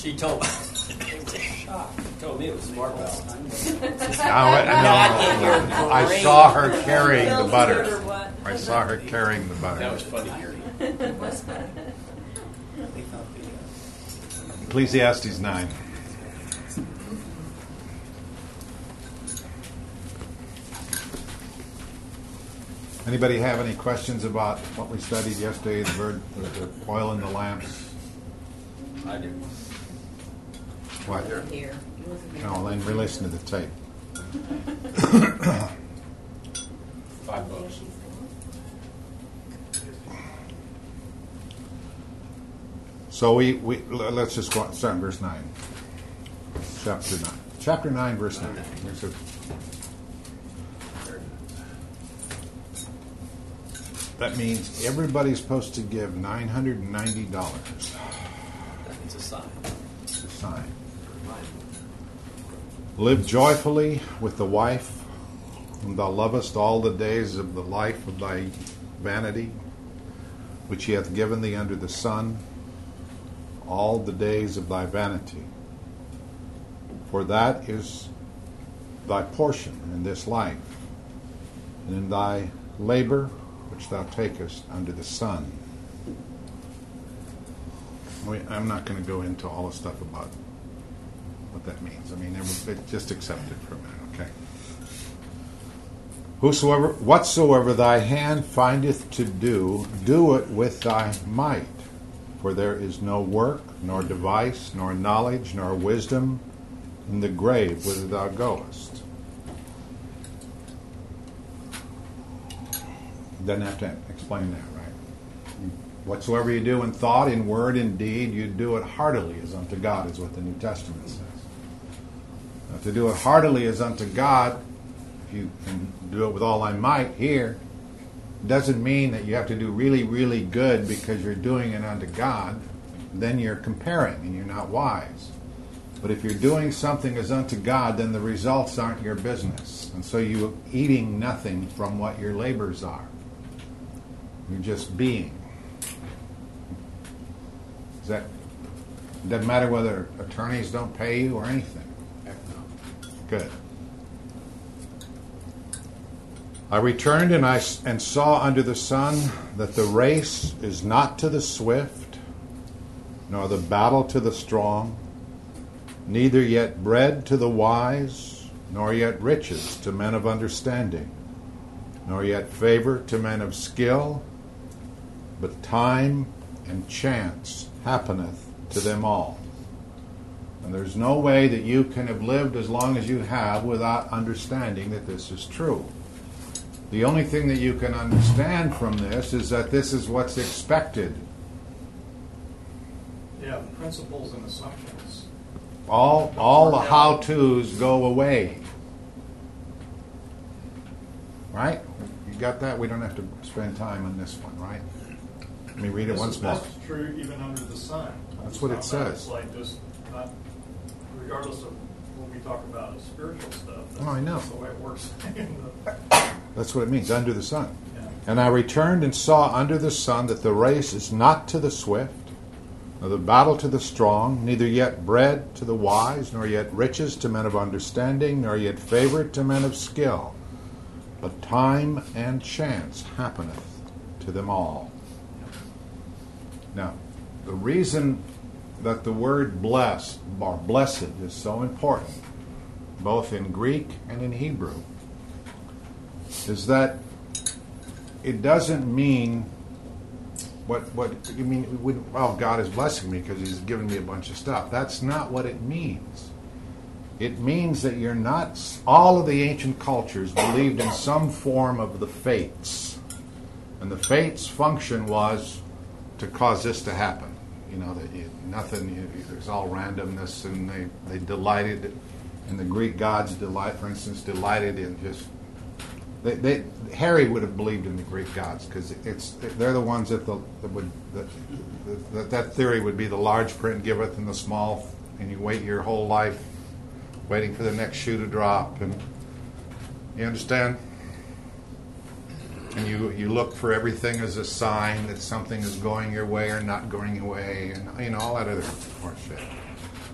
She told me it was smart belt. I saw her carrying the butter. I saw her carrying the butter. That was funny, Gary. Ecclesiastes 9. Anybody have any questions about what we studied yesterday, the oil in the lamps? I do. What? Here. No, then re-listen to the tape. $5. So let's just go on, start in verse 9. Chapter 9. Chapter 9, verse 9. That means everybody's supposed to give $990. It's a sign. It's a sign. Live joyfully with the wife whom thou lovest all the days of the life of thy vanity, which he hath given thee under the sun, all the days of thy vanity. For that is thy portion in this life, and in thy labor which thou takest under the sun. I'm not going to go into all the stuff about what that means. I mean, just accept it for a minute, okay? Whatsoever thy hand findeth to do, do it with thy might. For there is no work, nor device, nor knowledge, nor wisdom in the grave whither thou goest. Doesn't have to explain that, right? Whatsoever you do in thought, in word, in deed, you do it heartily as unto God, is what the New Testament says. Now, to do it heartily as unto God, if you can do it with all thy might here, doesn't mean that you have to do really, really good because you're doing it unto God. Then you're comparing and you're not wise. But if you're doing something as unto God, then the results aren't your business. And so you're eating nothing from what your labors are. You're just being. It doesn't matter whether attorneys don't pay you or anything. Good. I returned and saw under the sun that the race is not to the swift, nor the battle to the strong, neither yet bread to the wise, nor yet riches to men of understanding, nor yet favor to men of skill, but time and chance happeneth to them all. And there's no way that you can have lived as long as you have without understanding that this is true. The only thing that you can understand from this is that this is what's expected. Yeah, the principles and assumptions. All the how-tos go away. Right? You got that? We don't have to spend time on this one, right? Let me read it once more. That's true even under the sun. That's what it says. It's like just not, regardless of what we talk about as spiritual stuff. Oh, I know. That's the way it works. That's what it means, under the sun. Yeah. And I returned and saw under the sun that the race is not to the swift, nor the battle to the strong, neither yet bread to the wise, nor yet riches to men of understanding, nor yet favor to men of skill. But time and chance happeneth to them all. Now, the reason that the word blessed or blessed is so important, both in Greek and in Hebrew, is that it doesn't mean what you mean. Well, God is blessing me because He's given me a bunch of stuff. That's not what it means. It means that you're not. All of the ancient cultures believed in some form of the fates, and the fates' function was to cause this to happen. You know, that there's all randomness, and they delighted, and the Greek gods delighted in just. Harry would have believed in the Greek gods because they're the ones that that theory would be the large print giveth and the small, and you wait your whole life waiting for the next shoe to drop, and you understand. And you look for everything as a sign that something is going your way or not going your way, and all that other horseshit.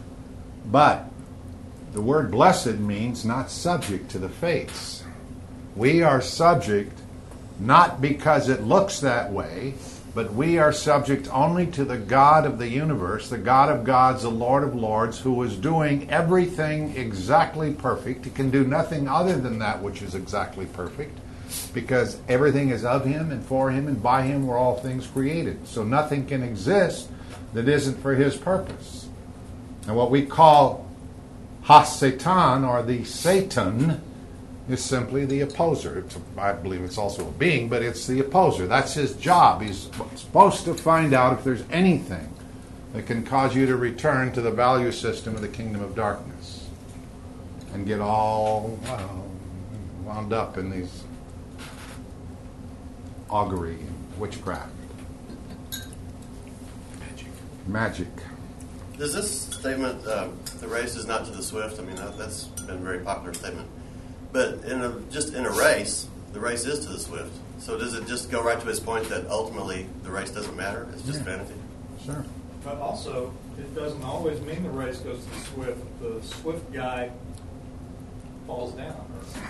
But the word blessed means not subject to the fates. We are subject not because it looks that way, but we are subject only to the God of the universe, the God of gods, the Lord of lords, who is doing everything exactly perfect. He can do nothing other than that which is exactly perfect, because everything is of him and for him and by him were all things created. So nothing can exist that isn't for his purpose. And what we call Ha-Satan, or the Satan, is simply the opposer. I believe it's also a being, but it's the opposer. That's his job. He's supposed to find out if there's anything that can cause you to return to the value system of the kingdom of darkness and get all wound up in these augury and witchcraft. Magic. Does this statement, the race is not to the swift, I mean, that's been a very popular statement. But in a race, the race is to the swift. So does it just go right to his point that ultimately the race doesn't matter? It's just vanity? Sure. But also, it doesn't always mean the race goes to the swift. The swift guy falls down,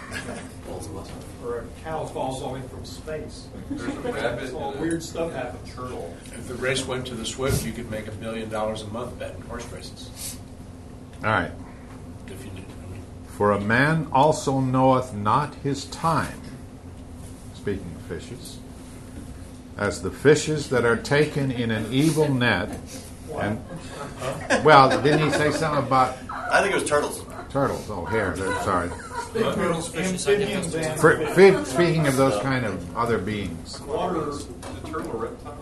or a cow falls on him from space. There's a rabbit All and weird stuff happens. turtle. If the race went to the Swift, you could make $1 million a month betting horse races. All right. If you did. For a man also knoweth not his time, speaking of fishes, as the fishes that are taken in an evil net. And well, didn't he say something about I think it was turtles. turtles? Oh, hares. Sorry. Turtles, fishes, I get those Amphibians and Speaking of those kind of other beings. water, The turtle reptile.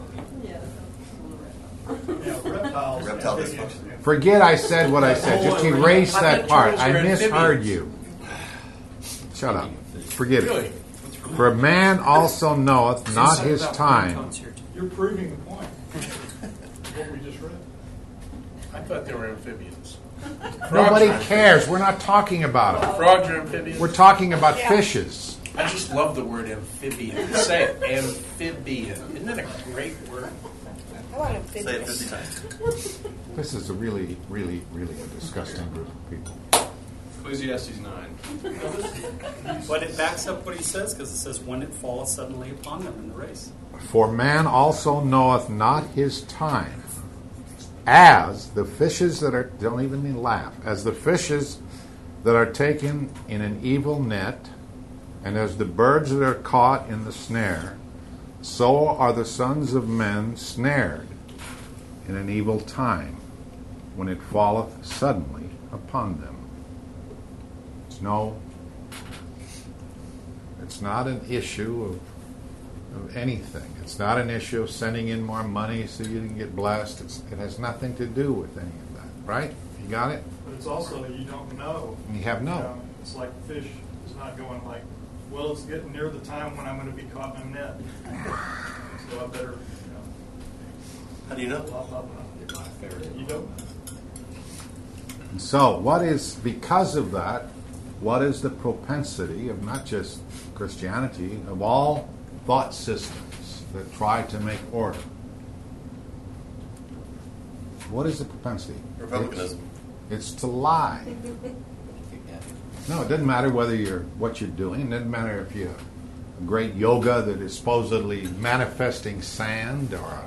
reptiles. Reptile amphibians. dysfunction. Forget I said what I said. Just erase I that thought part. turtles I were misheard amphibians. you. Shut up. Forget Really? it. For a man also knoweth not his time. You're proving the point. What we just read. I thought they were amphibians. Nobody Frogs are cares. We're not talking about amphibians. it. Frogs are amphibians. We're talking about fishes. I just love the word amphibian. Say it, amphibian. Isn't that a great word? I want Say it amphibious. 50 times. This is a really, really, really a disgusting group of people. Ecclesiastes 9. But it backs up what he says, because it says, when it falleth suddenly upon them in the race. For man also knoweth not his time, as the fishes that are, don't even laugh, as the fishes that are taken in an evil net, and as the birds that are caught in the snare, so are the sons of men snared in an evil time, when it falleth suddenly upon them. It's not an issue of anything. It's not an issue of sending in more money so you can get blessed. It has nothing to do with any of that, right? You got it? But it's also, you don't know. You have no. You know, it's like fish is not going like, well, it's getting near the time when I'm going to be caught in a net. So I better, How do you know? blah, blah, blah. You don't know. And so, because of that, what is the propensity of not just Christianity, of all thought systems that try to make order? What is the propensity? Republicanism. It's to lie. No, it doesn't matter what you're doing. It doesn't matter if you're a great yoga that is supposedly manifesting sand or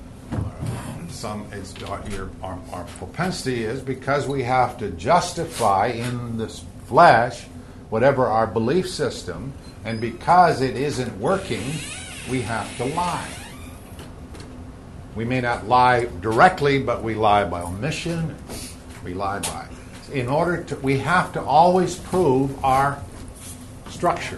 our propensity is because we have to justify in this flesh whatever our belief system, and because it isn't working, we have to lie. We may not lie directly, but we lie by omission. We lie by. We have to always prove our structure.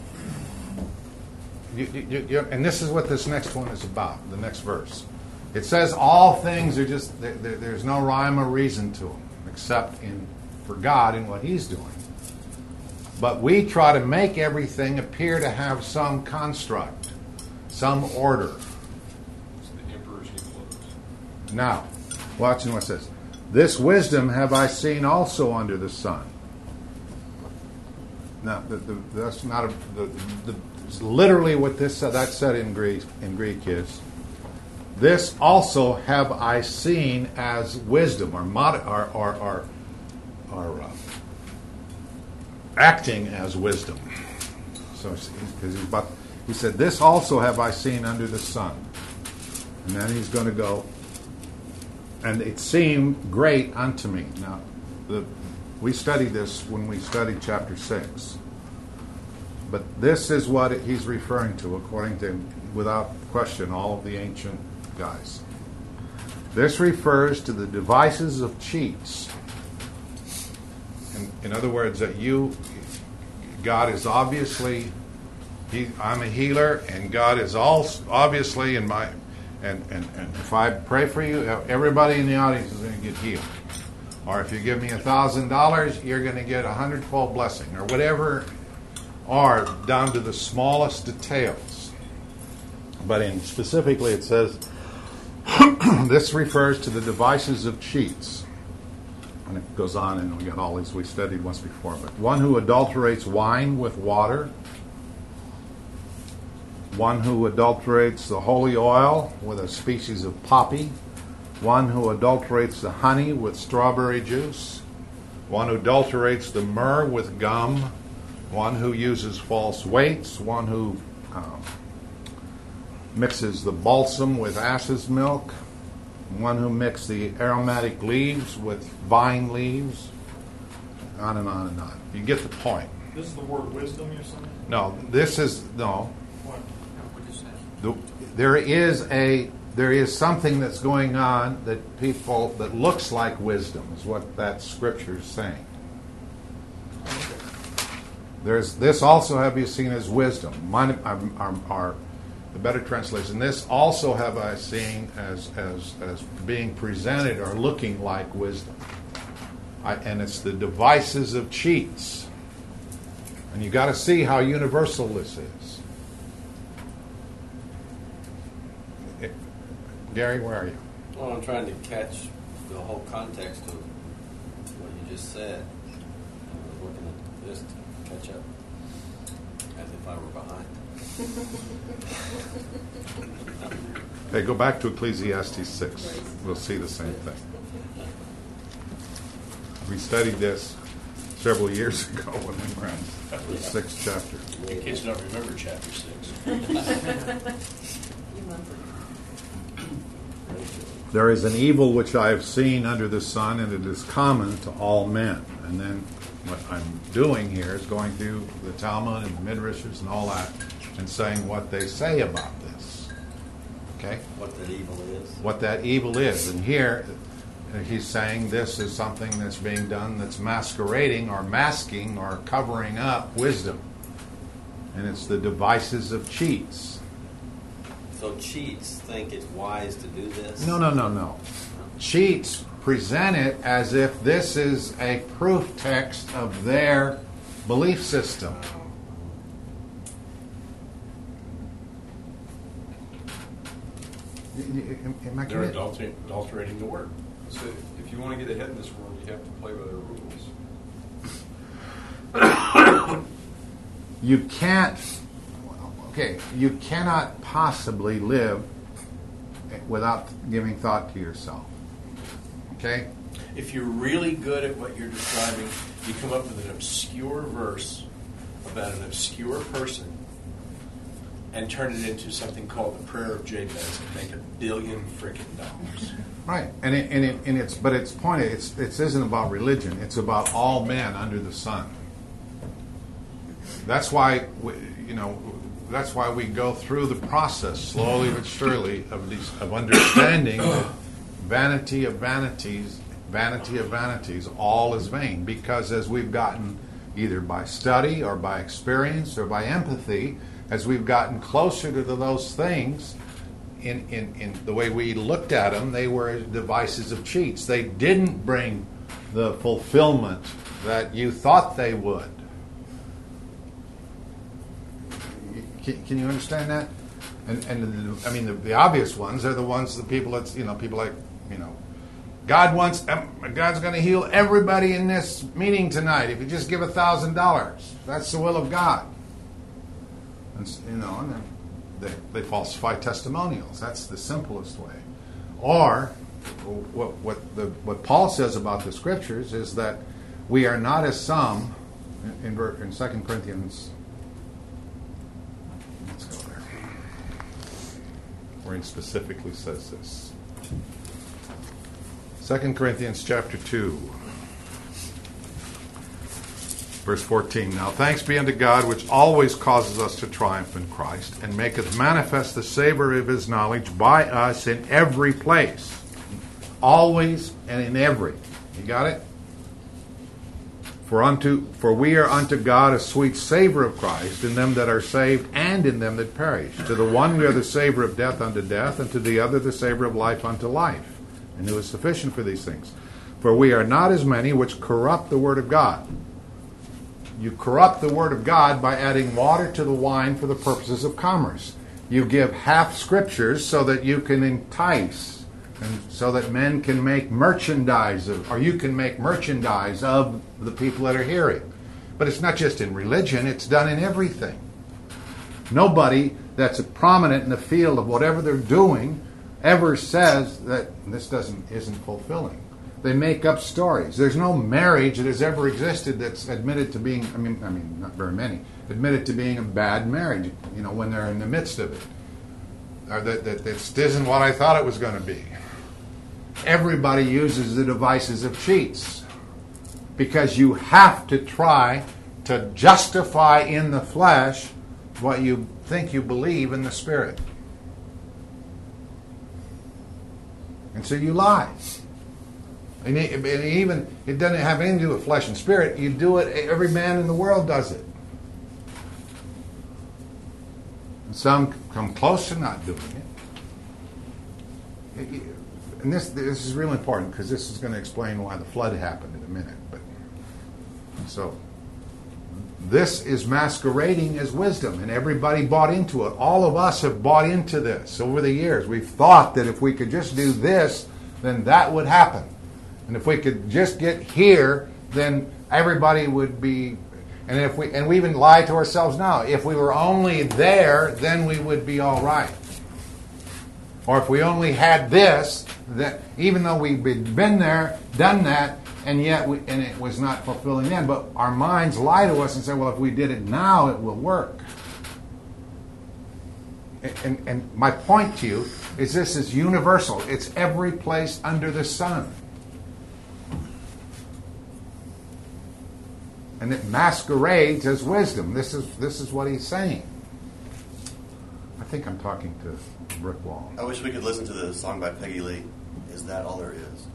And this is what this next one is about, the next verse. It says all things are just, there's no rhyme or reason to them, except for God and what He's doing. But we try to make everything appear to have some construct, some order. It's the emperor's new clothes. Now, watching what it says. This wisdom have I seen also under the sun. Now, that's not literally what that said in Greek is. This also have I seen as wisdom, or acting as wisdom. So, because he said, "This also have I seen under the sun," and then he's going to go, "And it seemed great unto me." Now, we studied this when we studied chapter 6, but this is what he's referring to, according to, without question, all of the ancient guys. This refers to the devices of cheats. In other words, that God is obviously, I'm a healer, and God is obviously in my, and if I pray for you, everybody in the audience is going to get healed. Or if you give me $1,000, you're going to get 100-fold blessing, or whatever, or down to the smallest details. But specifically it says, this refers to the devices of cheats. And it goes on, and we got all these we studied once before. But one who adulterates wine with water, one who adulterates the holy oil with a species of poppy, one who adulterates the honey with strawberry juice, one who adulterates the myrrh with gum, one who uses false weights, one who mixes the balsam with ass's milk, one who mixes the aromatic leaves with vine leaves, on and on and on. You get the point. This is the word wisdom you're saying? No, this is, no. What? There is something that's going on that looks like wisdom, is what that scripture is saying. There's this also have you seen as wisdom. The better translation, this also have I seen as being presented or looking like wisdom. And it's the devices of cheats. And you got to see how universal this is. Gary, where are you? Well, I'm trying to catch the whole context of what you just said. I was looking at this to catch up, as if I were behind. Okay, go back to Ecclesiastes 6. We'll see the same thing. We studied this several years ago when we were in the 6th chapter. In case you don't remember chapter 6. There is an evil which I have seen under the sun, and it is common to all men. And then what I'm doing here is going through the Talmud and the Midrashes and all that, and saying what they say about this. Okay? What that evil is. What that evil is. And here, he's saying this is something that's being done that's masquerading or masking or covering up wisdom. And it's the devices of cheats. So cheats think it's wise to do this? No. Cheats present it as if this is a proof text of their belief system. They're adulterating the word. So if you want to get ahead in this world, you have to play by their rules. You can't. Okay, you cannot possibly live without giving thought to yourself. Okay? If you're really good at what you're describing, you come up with an obscure verse about an obscure person and turn it into something called the Prayer of Jabez and make $1 billion frickin' dollars. Right, and its point it isn't about religion. It's about all men under the sun. That's why That's why we go through the process slowly but surely of understanding that vanity of vanities, all is vain. Because as we've gotten, either by study or by experience or by empathy, as we've gotten closer to those things, in the way we looked at them, they were devices of cheats. They didn't bring the fulfillment that you thought they would. Can you understand that? And I mean, the obvious ones are the ones that people like, God's going to heal everybody in this meeting tonight if you just give $1,000. That's the will of God. And then they falsify testimonials. That's the simplest way. Or what Paul says about the scriptures is that we are not as some, in 2 Corinthians, let's go there, where he specifically says this. 2 Corinthians chapter 2. Verse 14, now thanks be unto God, which always causes us to triumph in Christ, and maketh manifest the savor of his knowledge by us in every place. Always and in every. You got it? For we are unto God a sweet savor of Christ in them that are saved and in them that perish. To the one we are the savor of death unto death, and to the other the savor of life unto life. And who is sufficient for these things? For we are not as many which corrupt the word of God. You corrupt the word of God by adding water to the wine for the purposes of commerce. You give half scriptures so that you can entice, and so that men can make merchandise of, or you can make merchandise of the people that are hearing. But it's not just in religion, it's done in everything. Nobody that's prominent in the field of whatever they're doing ever says that this isn't fulfilling. They make up stories. There's no marriage that has ever existed that's admitted to being, I mean, not very many, admitted to being a bad marriage, when they're in the midst of it. Or that this isn't what I thought it was going to be. Everybody uses the devices of cheats. Because you have to try to justify in the flesh what you think you believe in the spirit. And so you lie. And even, it doesn't have anything to do with flesh and spirit. You do it, every man in the world does it. And some come close to not doing it. And this is really important, because this is going to explain why the flood happened in a minute. So, this is masquerading as wisdom, and everybody bought into it. All of us have bought into this over the years. We've thought that if we could just do this, then that would happen. And if we could just get here, then everybody would be. And we even lie to ourselves now. If we were only there, then we would be all right. Or if we only had this, that even though we've been there, done that, and yet it was not fulfilling then. But our minds lie to us and say, well, if we did it now, it will work. And my point to you is this is universal. It's every place under the sun. And it masquerades as wisdom. This is what he's saying. I think I'm talking to a brick wall. I wish we could listen to the song by Peggy Lee. Is that all there is?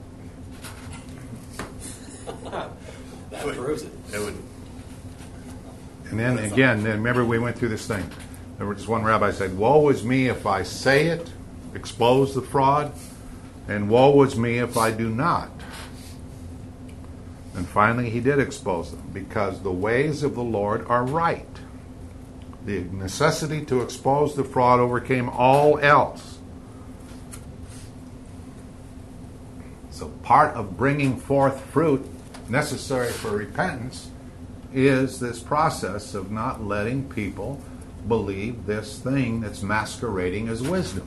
That proves it. It would. And then again, remember we went through this thing. There was one rabbi said, woe is me if I say it, expose the fraud, and woe is me if I do not. And finally he did expose them, because the ways of the Lord are right. The necessity to expose the fraud overcame all else. So part of bringing forth fruit necessary for repentance is this process of not letting people believe this thing that's masquerading as wisdom.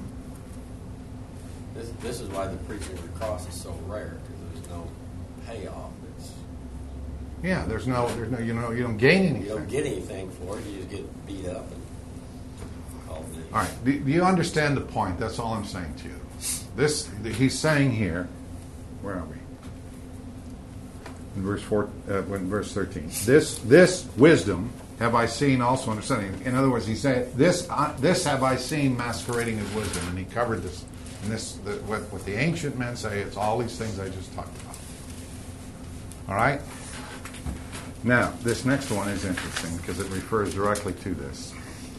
This is why the preaching of the cross is so rare, because there's no payoff. Yeah, there's no, you don't gain anything. You don't get anything for it. You just get beat up and called in. All right, do you understand the point? That's all I'm saying to you. This he's saying here. Where are we? In verse 13. This wisdom have I seen also understanding. In other words, he said, this have I seen masquerading as wisdom, and he covered this. And what the ancient men say, it's all these things I just talked about. All right. Now, this next one is interesting because it refers directly to this.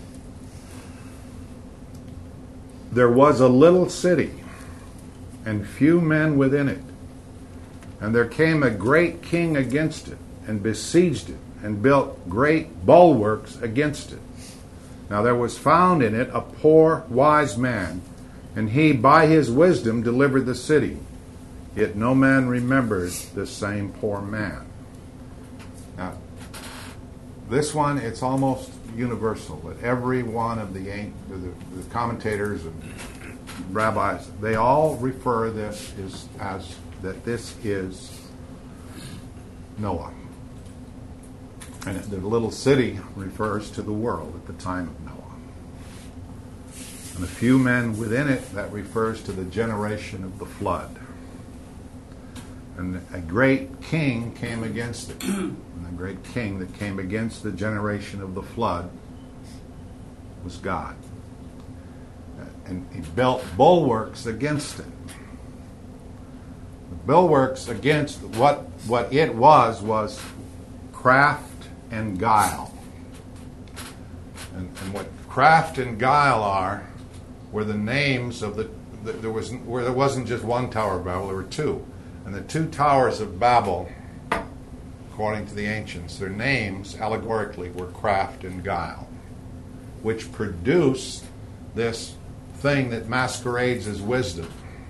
There was a little city, and few men within it. And there came a great king against it, and besieged it, and built great bulwarks against it. Now there was found in it a poor wise man, and he by his wisdom delivered the city. Yet no man remembers the same poor man. Now, this one, it's almost universal. That every one of the commentators and rabbis, they all refer this as that this is Noah. And the little city refers to the world at the time of Noah. And the few men within it, that refers to the generation of the flood. And a great king came against it. And the great king that came against the generation of the flood was God. And he built bulwarks against it. The bulwarks against what it was craft and guile. And what craft and guile are were the names of there wasn't just one Tower of Babel, there were two. And the two towers of Babel, according to the ancients, their names allegorically were craft and guile, which produced this thing that masquerades as wisdom.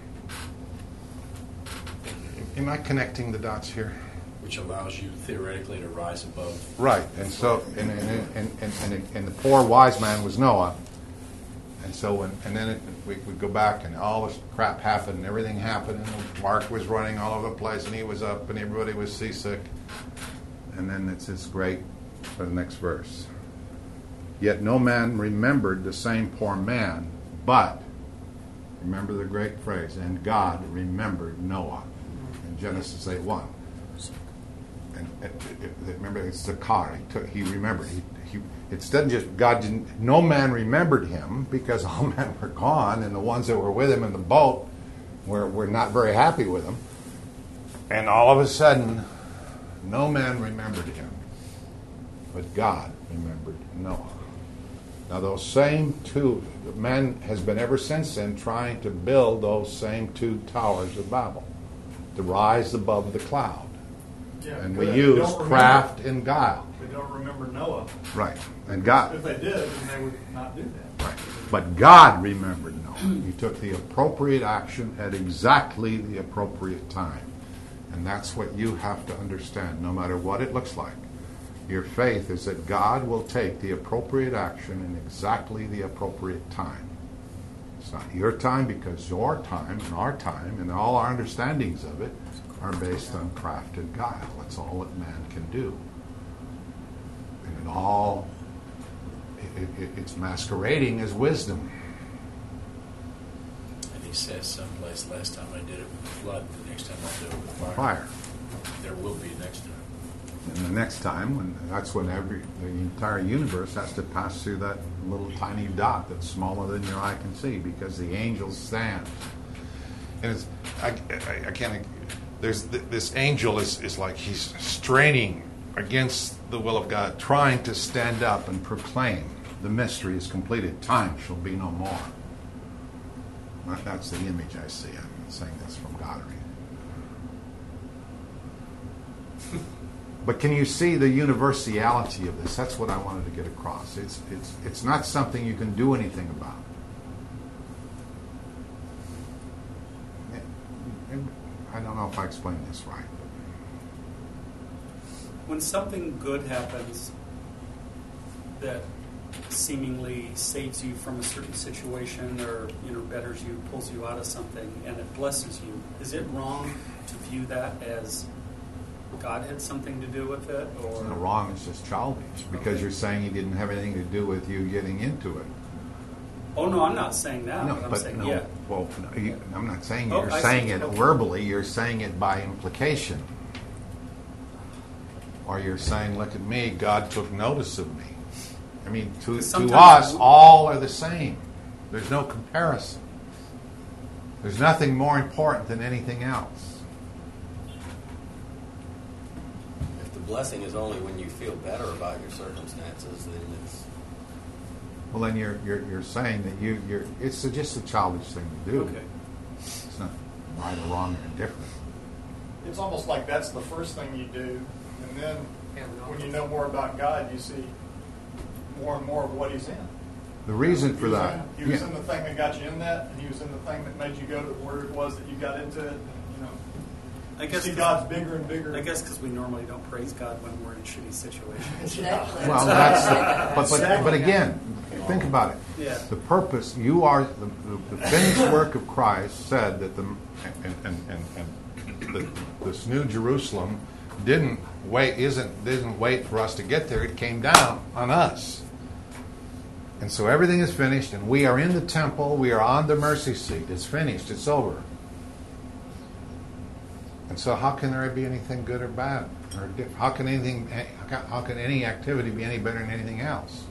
Am I connecting the dots here? Which allows you theoretically to rise above. Right, and so and the poor wise man was Noah, and so we go back and all this crap happened and everything happened and Mark was running all over the place and he was up and everybody was seasick, and then it's this great for the next verse. Yet no man remembered the same poor man, but remember the great phrase, and God remembered Noah in Genesis 8:1. And remember, it's Zakar. He remembered. It doesn't just God didn't. No man remembered him because all men were gone, and the ones that were with him in the boat were not very happy with him. And all of a sudden, no man remembered him, but God remembered Noah. Now, those same two men has been ever since then trying to build those same two towers of Babel to rise above the cloud. Yeah, And we good. use craft and guile. They don't remember Noah. Right. And God. If they did, then they would not do that. Right. But God remembered Noah. He took the appropriate action at exactly the appropriate time. And that's what you have to understand, no matter what it looks like. Your faith is that God will take the appropriate action in exactly the appropriate time. It's not your time, because your time and our time and all our understandings of it are based on craft and guile. That's all that man can do. And it's masquerading as wisdom. And he says someplace, last time I did it with flood, the next time I'll do it with Fire. There will be next time. And the next time, that's when the entire universe has to pass through that little tiny dot that's smaller than your eye can see, because the angels stand. And it's I can't. There's this angel is like he's straining against the will of God, trying to stand up and proclaim the mystery is completed. Time shall be no more. That's the image I see. I'm not saying that's from God or anything. But can you see the universality of this? That's what I wanted to get across. It's not something you can do anything about. I don't know if I explained this right. When something good happens that seemingly saves you from a certain situation or betters you, pulls you out of something, and it blesses you, is it wrong to view that as God had something to do with it? Or It's not wrong, it's just childish, because you're saying he didn't have anything to do with you getting into it. Oh, no, I'm not saying that. No, but I'm but saying, no. yeah. Well, no, I'm not saying Oh, you're I see. saying it Okay. verbally. You're saying it by implication, or you're saying, "Look at me. God took notice of me." I mean, to Sometimes us, all are the same. There's no comparison. There's nothing more important than anything else. If the blessing is only when you feel better about your circumstances, then it's Well, then you're saying that it's just a childish thing to do. Okay. It's not right or wrong or indifferent. It's almost like that's the first thing you do, and then when you know more about God, you see more and more of what He's in. The reason for that, He was in the thing that got you in that, and He was in the thing that made you go to where it was that you got into it. I guess see God's bigger and bigger. I guess because we normally don't praise God when we're in shitty situations. Exactly. well, but again, think about it. Yeah. The purpose, you are the finished work of Christ said that this New Jerusalem didn't wait for us to get there. It came down on us. And so everything is finished, and we are in the temple. We are on the mercy seat. It's finished. It's over. And so how can there be anything good or bad? Or how can any activity be any better than anything else?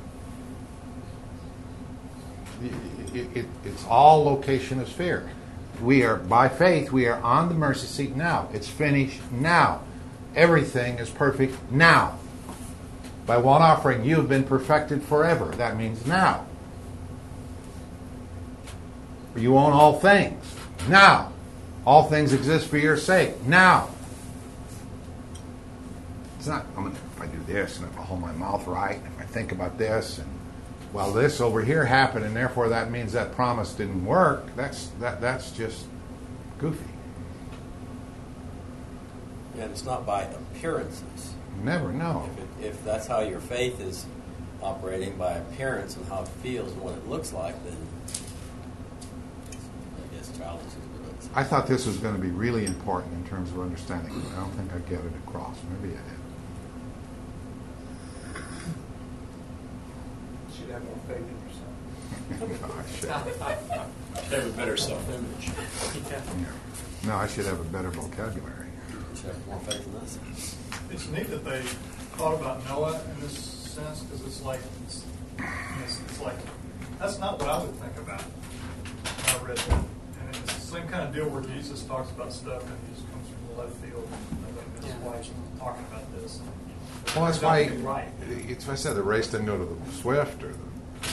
It's all location of sphere. We are, by faith, we are on the mercy seat now. It's finished now. Everything is perfect now. By one offering, you have been perfected forever. That means now. You own all things. Now. All things exist for your sake. Now. It's not, if I do this, and if I hold my mouth right, and if I think about this, and well, this over here happened, and therefore that means that promise didn't work, that's just goofy. And it's not by appearances. Never know. If that's how your faith is operating, by appearance and how it feels and what it looks like, then I guess childish is what I'd say. I thought this was going to be really important in terms of understanding. I don't think I get it across. Maybe I did. You should have more faith in yourself. I should. Have a better self-image. Yeah. No, I should have a better vocabulary. You should have more faith in us. It's neat that they thought about Noah in this sense, because it's like that's not what I would think about when I read that. And it's the same kind of deal where Jesus talks about stuff and he just comes from the left field. And I think that's why he's talking about this. Well, that's why right. it's why I said the race didn't go to the swift or the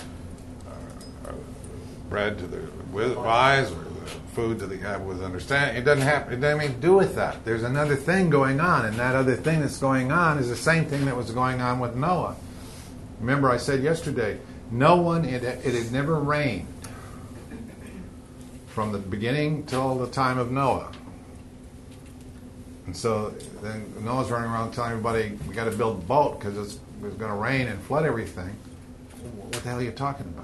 bread to the wise or the food to the guy with understanding. It doesn't have anything to do with that. There's another thing going on, and that other thing that's going on is the same thing that was going on with Noah. Remember, I said yesterday, it had never rained from the beginning till the time of Noah. And so then Noah's running around telling everybody, we got to build a boat because it was going to rain and flood everything. What the hell are you talking about?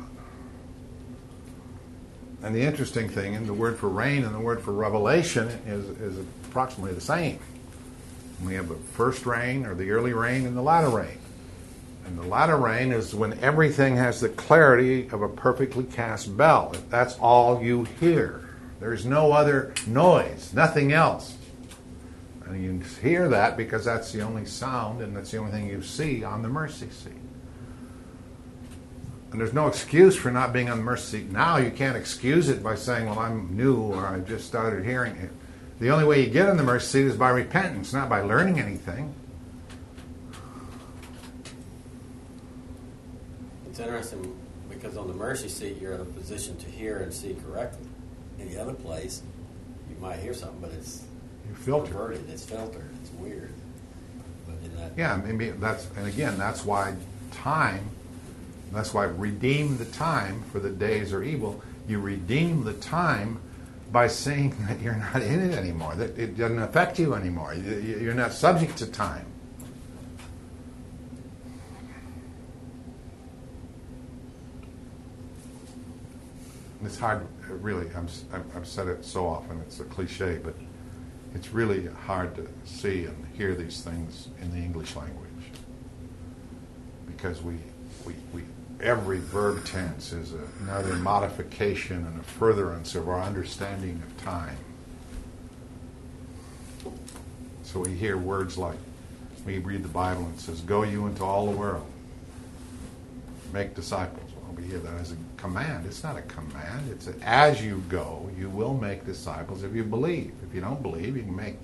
And the interesting thing, and the word for rain and the word for revelation is approximately the same. We have the first rain, or the early rain, and the latter rain. And the latter rain is when everything has the clarity of a perfectly cast bell. That's all you hear. There's no other noise, nothing else. And you hear that because that's the only sound, and that's the only thing you see on the mercy seat. And there's no excuse for not being on the mercy seat now. You can't excuse it by saying, well, I'm new, or I just started hearing it. The only way you get on the mercy seat is by repentance, not by learning anything. It's interesting because on the mercy seat, you're in a position to hear and see correctly. In the other place, you might hear something, but it's perverted, it's filtered, it's weird. But in that, yeah, maybe that's why time. That's why redeem the time, for the days are evil. You redeem the time by saying that you're not in it anymore, that it doesn't affect you anymore. You're not subject to time. It's hard, really. I've said it so often, it's a cliche, but it's really hard to see and hear these things in the English language. Because every verb tense is another modification and a furtherance of our understanding of time. So we hear words like, we read the Bible and it says, go you into all the world, make disciples. Well, we hear that as a command. It's not a command. It's as you go, you will make disciples if you believe. If you don't believe, you can make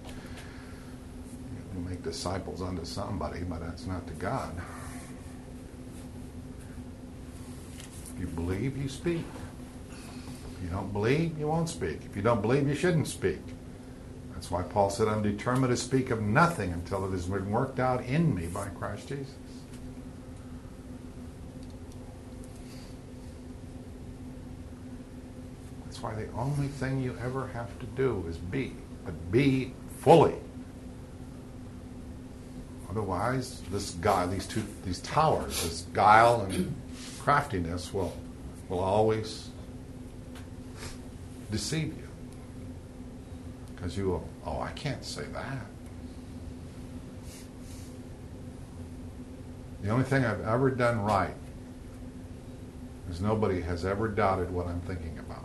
disciples unto somebody, but that's not to God. If you believe, you speak. If you don't believe, you won't speak. If you don't believe, you shouldn't speak. That's why Paul said, I'm determined to speak of nothing until it has been worked out in me by Christ Jesus. That's why the only thing you ever have to do is be, but be fully. Otherwise, these towers, this guile and craftiness will always deceive you. Because you will, I can't say that. The only thing I've ever done right is nobody has ever doubted what I'm thinking about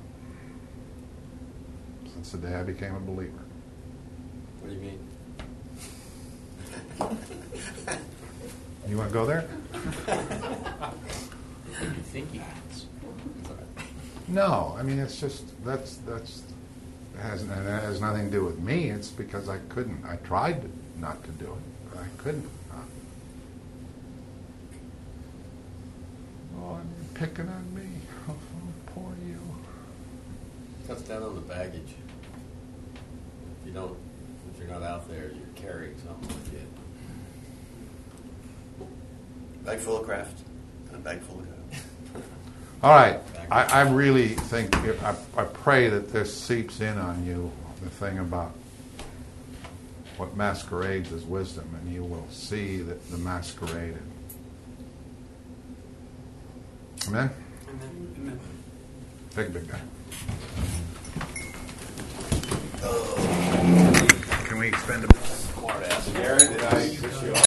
since the day I became a believer. What do you mean? You want to go there? You think he has. No, I mean it's just that's it has nothing to do with me. It's because I couldn't. I tried not to do it, but I couldn't. Oh, I'm picking on me. Oh, poor you. Cuts down on the baggage. If you're not out there, you're carrying something with you. Bag full of craft and a bag full of God. All right. I really think, I pray that this seeps in on you, the thing about what masquerades as wisdom, and you will see that the masquerade. Amen? Amen. Big guy. Can we expend a Smart ass. Gary, did I